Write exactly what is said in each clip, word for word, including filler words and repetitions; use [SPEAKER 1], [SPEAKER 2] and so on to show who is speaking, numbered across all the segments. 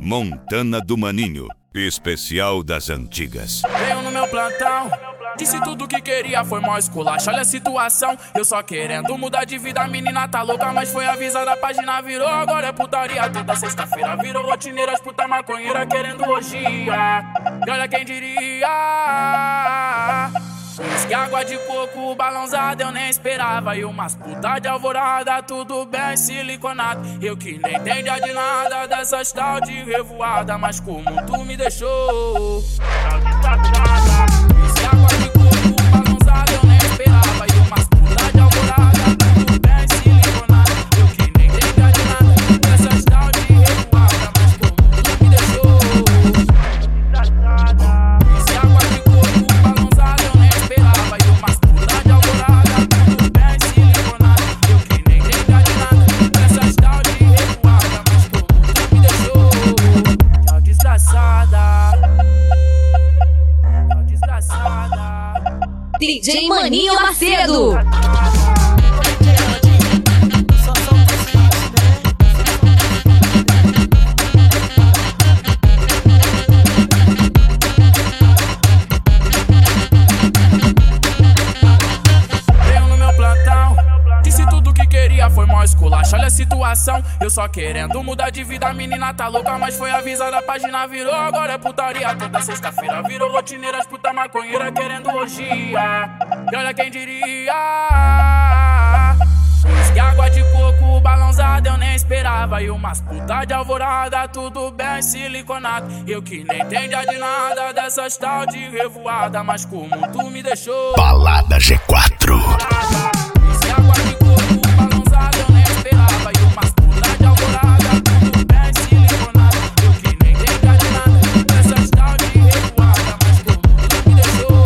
[SPEAKER 1] Montana do Maninho, especial das antigas.
[SPEAKER 2] Veio no meu plantão, disse tudo que queria, foi mó esculacho, olha a situação. Eu só querendo mudar de vida, a menina tá louca, mas foi avisada, a página virou, agora é putaria. Toda sexta-feira virou rotineira, as puta maconheira querendo orgia. E olha quem diria, que água de coco balãozada eu nem esperava. E umas puta de alvorada, tudo bem siliconado. Eu que nem entendia de nada dessas tal de revoada, mas como tu me deixou, que água de coco balãozada eu nem esperava. E umas puta de alvorada, tudo bem siliconado. Eu que nem entendia de nada dessas tal de revoada, mas como tu me deixou, que água de coco balãozada eu nem esperava. E umas puta de alvorada, tudo bem siliconado. Eu que nem entendia de nada dessas tal de revoada, mas como tu me deixou, tchau desgraçada, tchau desgraçada.
[SPEAKER 3] D J Maninho Macedo.
[SPEAKER 2] Foi mó esculacho, olha a situação. Eu só querendo mudar de vida, a menina tá louca, mas foi avisada, a página virou, agora é putaria. Toda sexta-feira virou rotineira, as puta maconheira querendo orgia. E olha quem diria, que água de coco balãozada eu nem esperava. E umas puta de alvorada, tudo bem siliconado. Eu que nem entendia de nada dessas tal de revoada, mas como tu me deixou,
[SPEAKER 1] Balada G quatro.
[SPEAKER 2] que água de coco balãozada eu nem esperava. E umas puta de alvorada, tudo bem siliconado. Eu que nem entendia de nada dessas tal de revoada, mas como tu me deixou,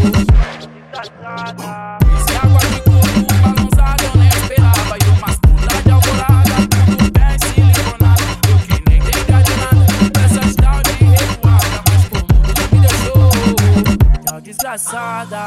[SPEAKER 2] que água de coco balãozada eu nem esperava. E umas puta de alvorada, tudo bem siliconado. Eu que nem entendia de nada dessas tal de revoada, mas como tu me deixou, tchau desgraçada.